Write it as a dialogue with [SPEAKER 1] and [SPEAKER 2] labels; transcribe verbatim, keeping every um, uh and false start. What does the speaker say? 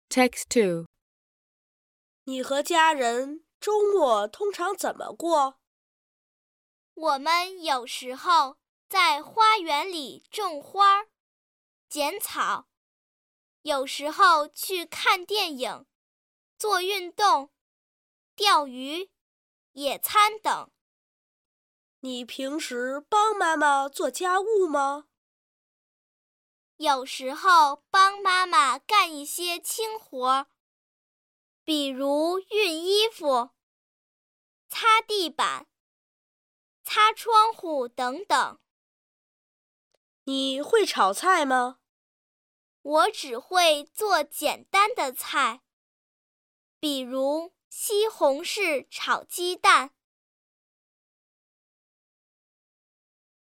[SPEAKER 1] Text two.
[SPEAKER 2] 你和家人周末通常怎么过？
[SPEAKER 3] 我们有时候在花园里种花、剪草，有时候去看电影、做运动、钓鱼、野餐等。
[SPEAKER 2] 你平时帮妈妈做家务吗？
[SPEAKER 3] 有时候帮妈妈干一些轻活，比如熨衣服、擦地板、擦窗户等等。
[SPEAKER 2] 你会炒菜吗？
[SPEAKER 3] 我只会做简单的菜，比如西红柿炒鸡蛋。